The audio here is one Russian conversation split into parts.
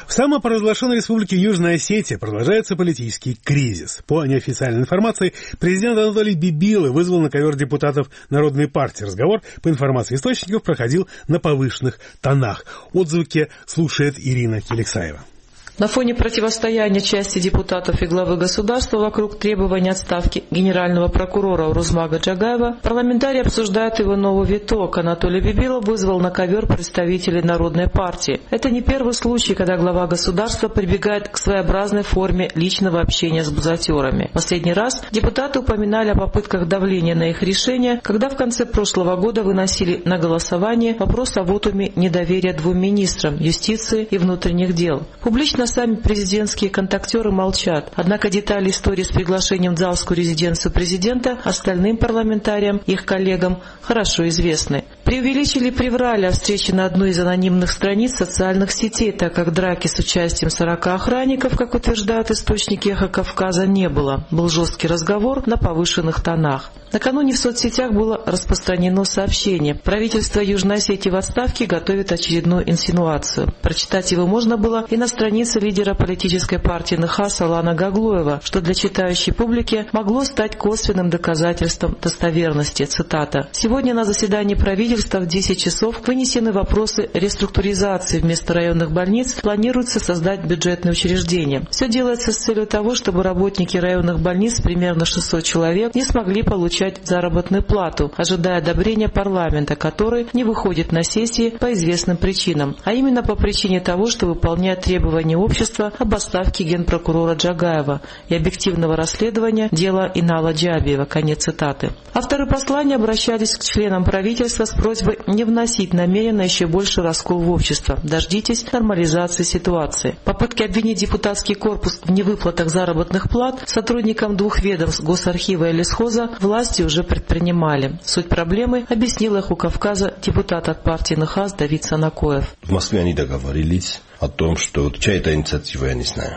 В самопровозглашенной республике Южная Осетия продолжается политический кризис. По неофициальной информации, президент Анатолий Бибилов вызвал на ковер депутатов Народной партии. Разговор, по информации источников, проходил на повышенных тонах. Отзвуки слушает Ирина Келексаева. На фоне противостояния части депутатов и главы государства вокруг требования отставки генерального прокурора Урузмага Джагаева, парламентарии обсуждают его новый виток. Анатолий Бибилов вызвал на ковер представителей Народной партии. Это не первый случай, когда глава государства прибегает к своеобразной форме личного общения с бузатерами. Последний раз депутаты упоминали о попытках давления на их решения, когда в конце прошлого года выносили на голосование вопрос о вотуме недоверия двум министрам – юстиции и внутренних дел. Публично сами президентские контактеры молчат, однако детали истории с приглашением в залскую резиденцию президента остальным парламентариям и их коллегам хорошо известны. Преувеличили и приврали о встрече на одной из анонимных страниц социальных сетей, так как драки с участием 40 охранников, как утверждают источники «Эхо Кавказа», не было. Был жесткий разговор на повышенных тонах. Накануне в соцсетях было распространено сообщение. Правительство Южной Осетии в отставке готовит очередную инсинуацию. Прочитать его можно было и на странице лидера политической партии НХАС Алана Гаглоева, что для читающей публики могло стать косвенным доказательством достоверности. Цитата. «Сегодня на заседании правительства в 10 часов вынесены вопросы реструктуризации. Вместо районных больниц планируется создать бюджетные учреждения. Все делается с целью того, чтобы работники районных больниц, примерно 600 человек, не смогли получать заработную плату, ожидая одобрения парламента, который не выходит на сессии по известным причинам, а именно по причине того, что выполняет требования общества об отставке генпрокурора Джагаева и объективного расследования дела Инала Джабиева». Конец цитаты. Авторы послания обращались к членам правительства с просьбой не вносить намеренно еще больше раскол в общество. Дождитесь нормализации ситуации. Попытки обвинить депутатский корпус в невыплатах заработных плат сотрудникам двух ведомств Госархива и лесхоза власти уже предпринимали. Суть проблемы объяснил «Эху Кавказа» депутат от партии НХАС Давид Санакоев. В Москве они договорились о том, что чья это инициатива, я не знаю.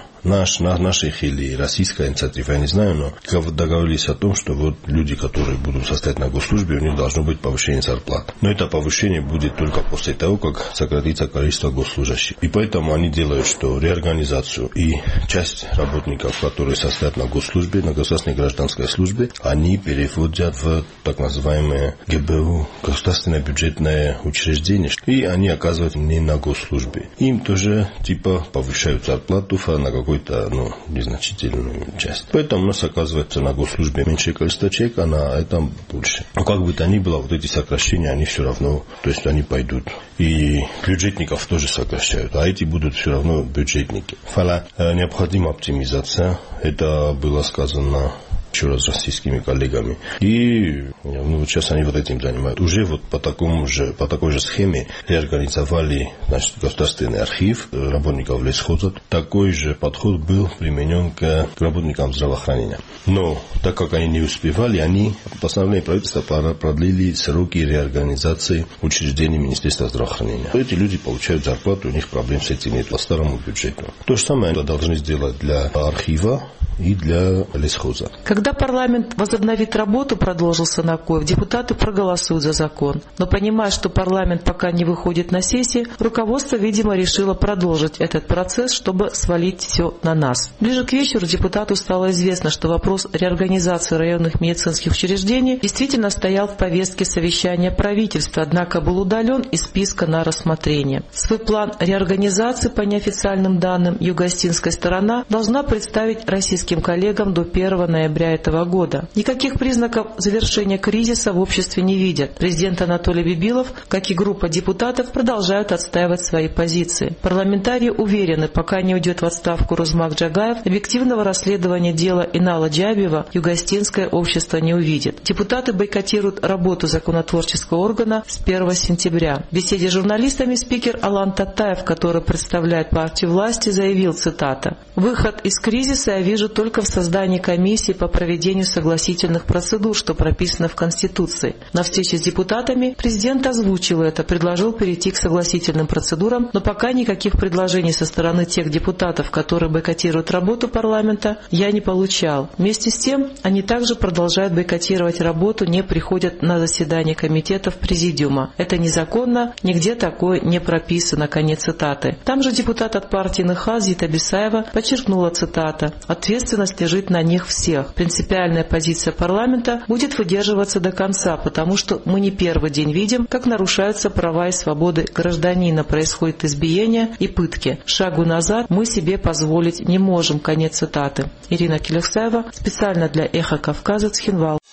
Наших или российская инициатива, я не знаю, но договорились о том, что вот люди, которые будут состоять на госслужбе, у них должно быть повышение зарплат. Но это повышение будет только после того, как сократится количество госслужащих. И поэтому они делают, что реорганизацию и часть работников, которые состоят на госслужбе, на государственной гражданской службе, они переводят в так называемое ГБУ, государственное бюджетное учреждение, и они оказываются не на госслужбе. Им тоже повышают зарплату на какой-то незначительную часть. Поэтому у нас оказывается на госслужбе меньшее количество человек, а на этом больше. Но как бы то ни было, вот эти сокращения, они все равно, то есть они пойдут. И бюджетников тоже сокращают, а эти будут все равно бюджетники. Необходима оптимизация, это было сказано еще раз российскими коллегами. И сейчас они вот этим занимаются. Уже вот по такой же схеме реорганизовали государственный архив работников лесхоза. Такой же подход был применен к работникам здравоохранения. Но так как они не успевали, они постановлением правительства продлили сроки реорганизации учреждений Министерства здравоохранения. Эти люди получают зарплату, у них проблем с этим нет по старому бюджету. То же самое должны сделать для архива и для лесхоза. Когда парламент возобновит работу, продолжил Санакоев, депутаты проголосуют за закон. Но понимая, что парламент пока не выходит на сессии, руководство, видимо, решило продолжить этот процесс, чтобы свалить все на нас. Ближе к вечеру депутату стало известно, что вопрос реорганизации районных медицинских учреждений действительно стоял в повестке совещания правительства, однако был удален из списка на рассмотрение. Свой план реорганизации, по неофициальным данным, юго-осетинская сторона должна представить российским коллегам до 1 ноября этого года. Никаких признаков завершения кризиса в обществе не видят. Президент Анатолий Бибилов, как и группа депутатов, продолжают отстаивать свои позиции. Парламентарии уверены, пока не уйдет в отставку Урузмаг Джагаев, объективного расследования дела Инала Джабиева юго-осетинское общество не увидит. Депутаты бойкотируют работу законотворческого органа с 1 сентября. В беседе с журналистами спикер Алан Татаев, который представляет партию власти, заявил, цитата, «Выход из кризиса я вижу только в создании комиссии по проведению согласительных процедур, что прописано в Конституции. На встрече с депутатами президент озвучил это, предложил перейти к согласительным процедурам, но пока никаких предложений со стороны тех депутатов, которые бойкотируют работу парламента, я не получал. Вместе с тем, они также продолжают бойкотировать работу, не приходят на заседания комитетов Президиума. Это незаконно, нигде такое не прописано. Конец цитаты. Там же депутат от партии НХ Зита Бисаева подчеркнула, цитата: «Ответственность лежит на них всех. Принципиальная позиция парламента будет выдерживаться до конца, потому что мы не первый день видим, как нарушаются права и свободы гражданина, происходит избиение и пытки. Шагу назад мы себе позволить не можем». Конец цитаты. Ирина Келексаева, специально для «Эхо Кавказа», Цхинвал.